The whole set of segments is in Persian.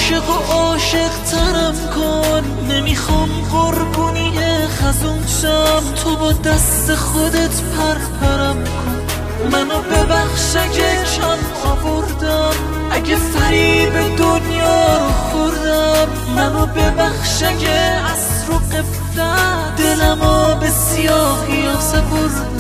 عاشق و عاشق ترم کن، نمیخوام قربونی خزون شم، تو با دست خودت پرپرم کن. منو ببخش اگه کم آوردم، اگه فریب دنیا رو خوردم. منو ببخش اگه از رو غفلت دلمو به سیاهی ها سپردم.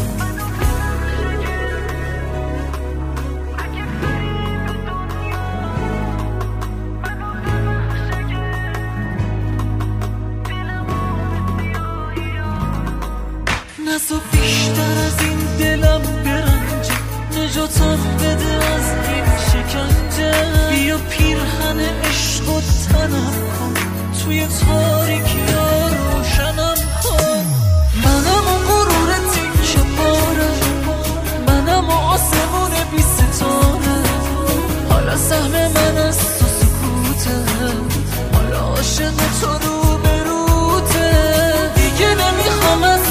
نزو بیشتر از این دلم برنجه، نجاتم بده از این شکنجه. بیا پیرهن عشق و تنم کن، توی تاریکی ها روشنم کن. منم و غرور تیکه پاره، منم و آسمون بی ستاره. حالا سهم من از تو سکوته، حالا عاشق تو رو بروته. دیگه نمیخوام از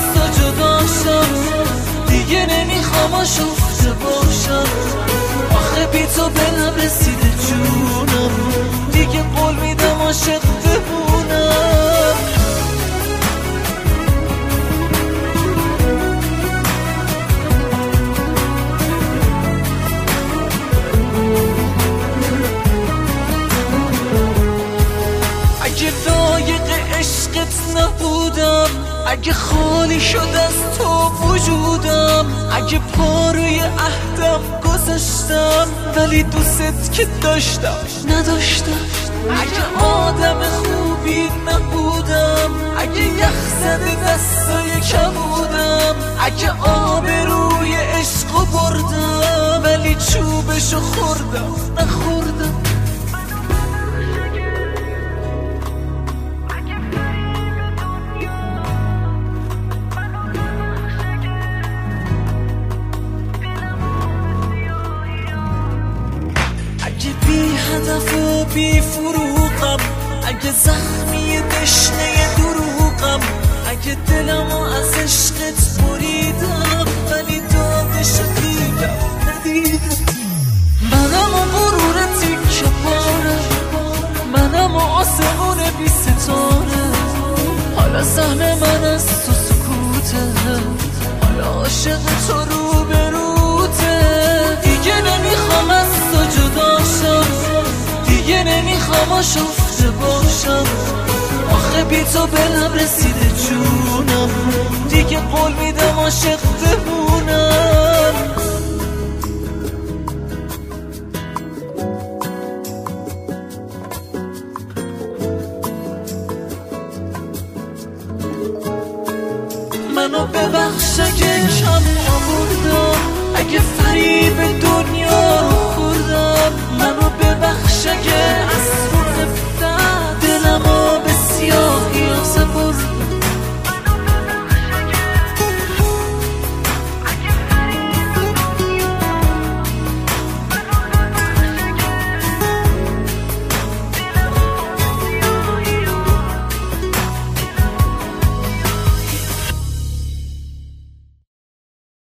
دیگه نمیخوام آشفته باشم، آخه بی تو به لب رسیده جونم. دیگه قول میدم عاشق بمونم. اگه لایق عشقت نبودم، اگه خالی شد از تو وجودم، اگه پا روی عهدم گذاشتم ولی دوست که داشتم نداشتم. اگه آدم خوبی نبودم، اگه یخ زده دستای کبودم، اگه آبروی عشقو بردم ولی چوبشو خوردم نخوردم. بی هدف و بی فروغم، اگه زخمی دشنه دروغم، اگه دلمو از عشقت بریدم ولی داغشو دیدم ندیدم. منم و غرور تیکه پاره، منم و آسمون بی ستاره. حالا سهم من از تو سکوته، حالا عاشق تو رو بروته. دیگه نمیخوام از تو جدا شم، دیگه نمیخوام آشفته باشم، آخه بی تو به لب رسیده جونم. دیگه قول میدم عاشق بمونم. منو ببخش اگه کم آوردم، اگه فریب دنیا رو خوردم. منو ببخش اگه